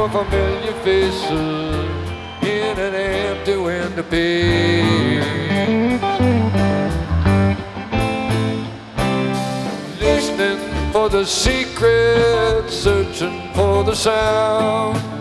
for familiar faces in an empty window pane. Listening for the secret, searching for the sound.